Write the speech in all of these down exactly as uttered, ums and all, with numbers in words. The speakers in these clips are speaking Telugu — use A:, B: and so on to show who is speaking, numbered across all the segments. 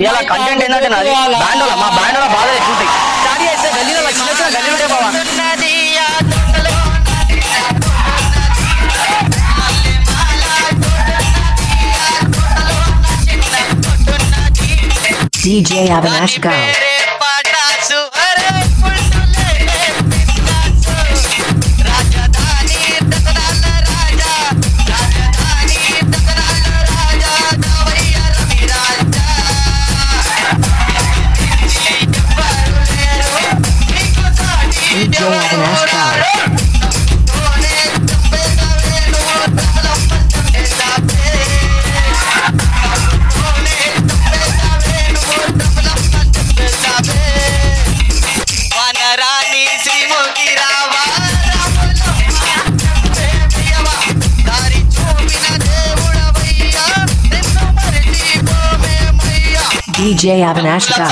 A: ఇలా కంటెంట్ ఏంటంటే నాది బ్యాండ్ మా బ్యాండ్ బాగా ఎక్కుంటాయి స్టార్ట్ చేస్తే గల్లీలో చిన్న చిన్న గల్లీలు ఉంటాయి బాబా.
B: D J Avinash Go. D J Avinash Go. D J Avinash Go.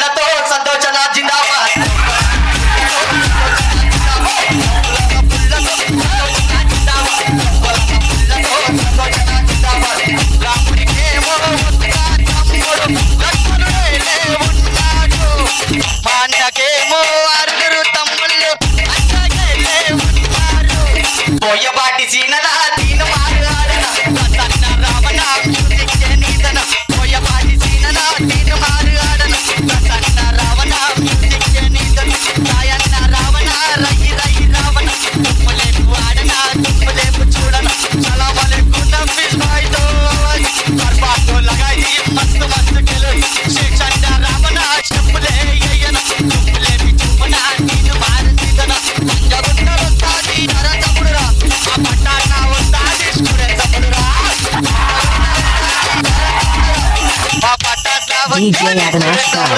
B: D J Avinash Go.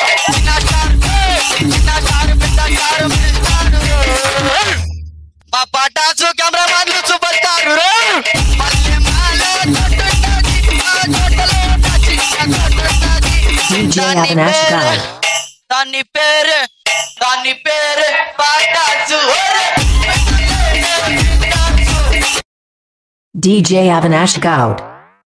B: D J Avinash Go.
A: దాని పేరు దాని పేరు పటాసు.
B: D J Avinash Go.